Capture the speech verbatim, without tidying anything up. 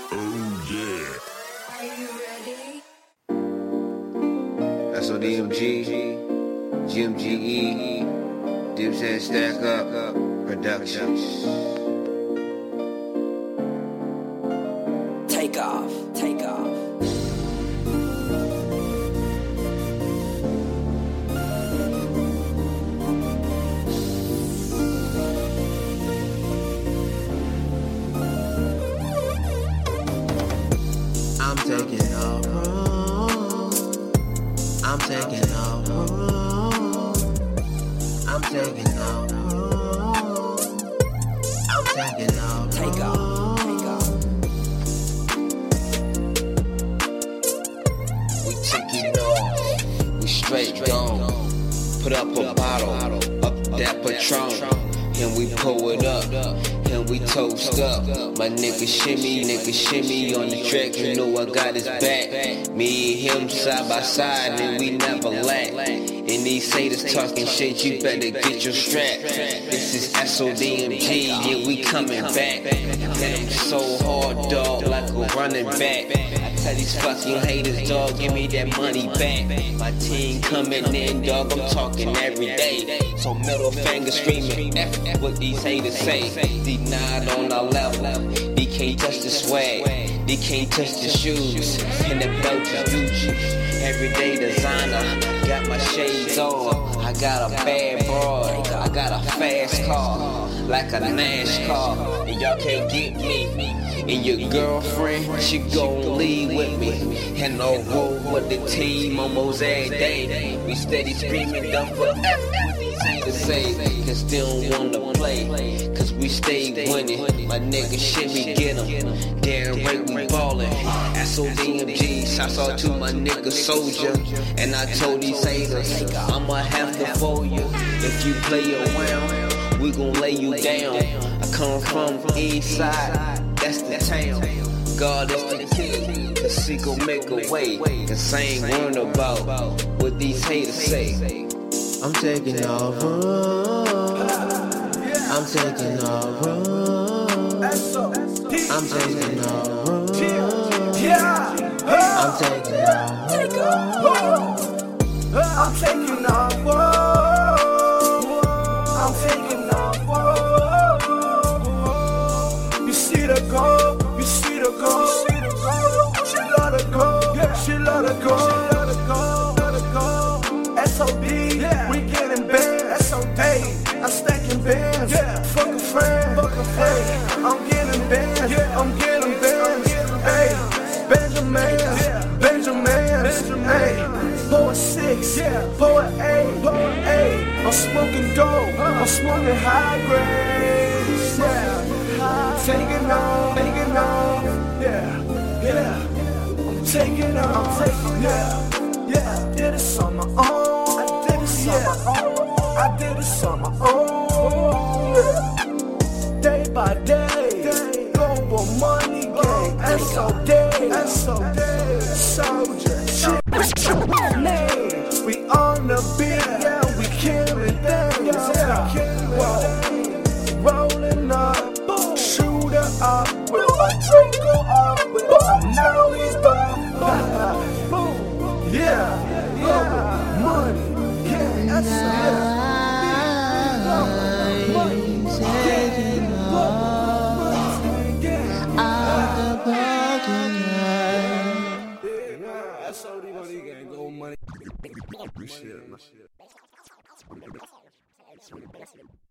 Oh yeah. Are you ready? S O D M G, G M G E, Dipset Stack Up, Productions. Take off, take off. I'm taking off road. I'm taking off road. I'm taking off road. I'm taking off Take off, take off. We taking off. We straight gone. Put up a bottle, up that Patron, and we pull it up, and we toast up. My nigga shimmy, nigga shimmy on the track, you know I got his back. Me and him side by side, and we never lack. And these haters talking shit, you better get your strap. This is S O D M G, yeah, we coming back. And I'm so hard, dog, like a running back. I tell these fucking haters, dog, give me that money back. My team coming in, dog, I'm talking every day. So middle finger screaming, F what these haters say. They not on our level, they can't touch the swag, they can't touch the shoes, and the belt is Gucci. Everyday designer, got my shades on. I got a bad broad, I got a fast car, like a NASCAR, and y'all can't get me. And your girlfriend, she gon' leave with me. And I'll roll with the team almost every day. We steady screaming dumb for F to say, cause they don't wanna play, cause we stay winning. My nigga shimmy get 'em, damn right we ballin'. S O D M G, shouts out to my nigga Soldier. And I told these haters, I'ma have to fold you. If you play around, we gon' lay you down. I come from east side, that's the town. God is the king, cause he gon' make a way. Cause I ain't worried about what these haters say. I'm taking off road. I'm taking off road. I'm taking off road. I'm taking off road. I'm taking off road. I'm taking off road. You see the goal, you see the goal. She love the goal, she love the goal, she love the goal, love the goal. S O D, we getting bands. S O D, I'm stacking bands. Fuck a friend, fuck a friend. I'm getting bands, I'm getting bands. Hey, Benjamin, Benjamin, hey, pour six, pour eight, pour eight. I'm smoking dope, I'm smoking high grade. Yeah, taking off, taking off. Yeah, yeah. I'm taking off, I'm taking off. Yeah, did this on my own. I did this on my own. I did this on my own. Yeah. Day by day, global money gang. S O D, S O D, soldier. Name, we on the beat, yeah, we killing things. Yeah, whoa. Rolling up, shooter up, with my twinkle up, with my nose up. Boom, yeah, yeah, money, yeah, that's it. S O D money gang, gold money. Shit, my shit.